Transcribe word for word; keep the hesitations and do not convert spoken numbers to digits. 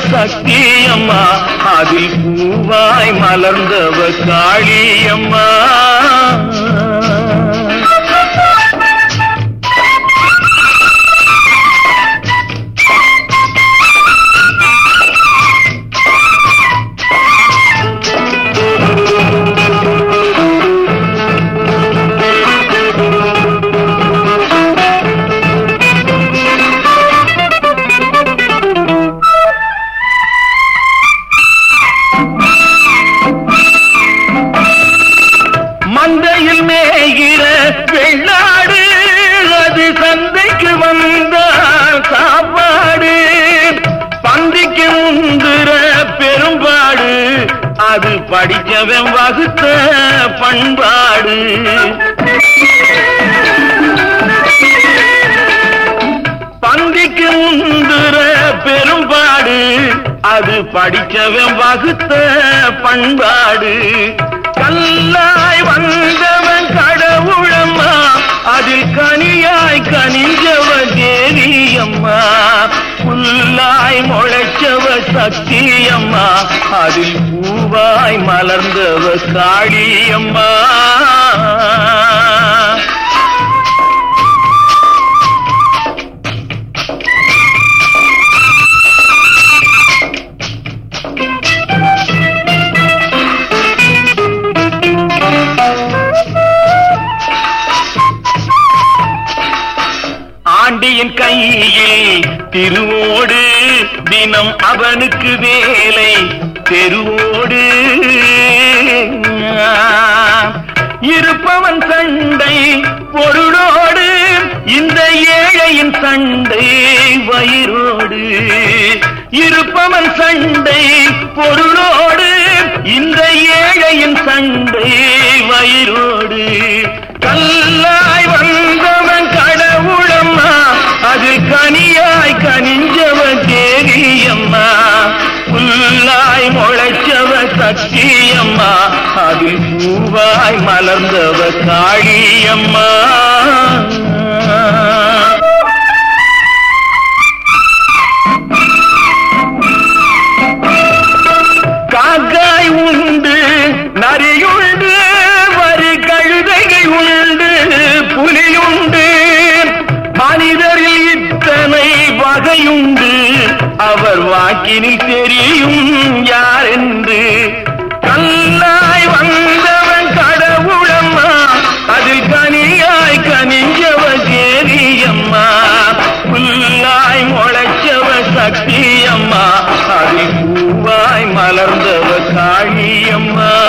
சக்தியம்மா, அதில் பூவாய் மலர்ந்தவ காளியம்மா. மந்தையில் மேகிற வெள்ளாடு அது சந்தைக்கு வந்தால் சாப்பாடு, பந்திக்கு முந்துற பெரும்பாடு அது படிச்சவன் வகுத்த பண்பாடு. பந்திக்கு முந்துற பெரும்பாடு அது படிச்சவன் வகுத்த பண்பாடு. கல்லாய் வந்தவன் கடவுளம்மா, அதில் கனியாய் கனிஞ்சவ தேவியம்மா. புல்லாய் முளைச்சவ சக்தியம்மா, அதில் பூவாய் மலர்ந்தவ காளியம்மா. ஆண்டியின் கையில் திருவோடு, தினம் அவனுக்கு வேலை தெருவோடு. இருப்பவன் சண்டை பொருளோடு, இந்த ஏழையின் சண்டை வயிறோடு. இருப்பவன் சண்டை பொருளோடு, இந்த ஏழையின் சண்டை வயிறோடு. கல்லாய் வந்தவன் கடவுளம்மா, அது கனியாய் கனிஞ்சவ தேவியம்மா. புல்லாய் முளைச்சவ சக்தியம்மா, அது பூவாய் மலர்ந்தவ காளியம்மா. காக்காய் உண்டு நரியுண்டு, வரி கழுதைகள் உண்டு புலியுண்டு. மனிதரில் இத்தனை வகையுண்டு, அவர் வாக்கினில் தெரியும் யார் என்று. கல்லாய் வந்தவன் கடவுளம்மா, அதில் கனியாய் கனிஞ்சவ தேவியம்மா. புல்லாய் முளைச்சவ சக்தியம்மா, அதில் பூவாய் மலர்ந்தவ காளியம்மா.